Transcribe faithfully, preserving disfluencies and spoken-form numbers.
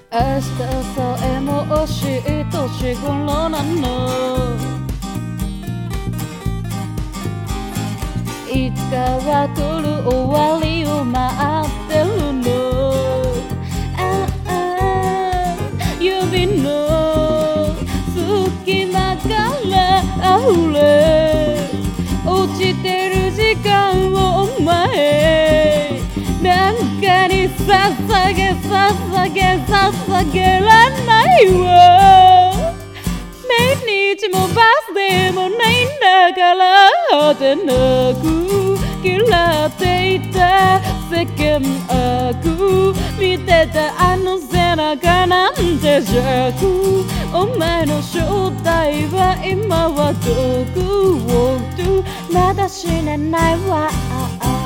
明日さえも惜しい年頃なの。いつかは来る終わりを待ってるの。ああ指の隙間から溢れ落ちてる時間をお前なんかに捧げ捧げ捧げらないわ。毎日もバースデーもないんだから果てなく嫌っていた世間悪見てたあの背中なんて弱。お前の正体は今はどこをまだ死ねないわ。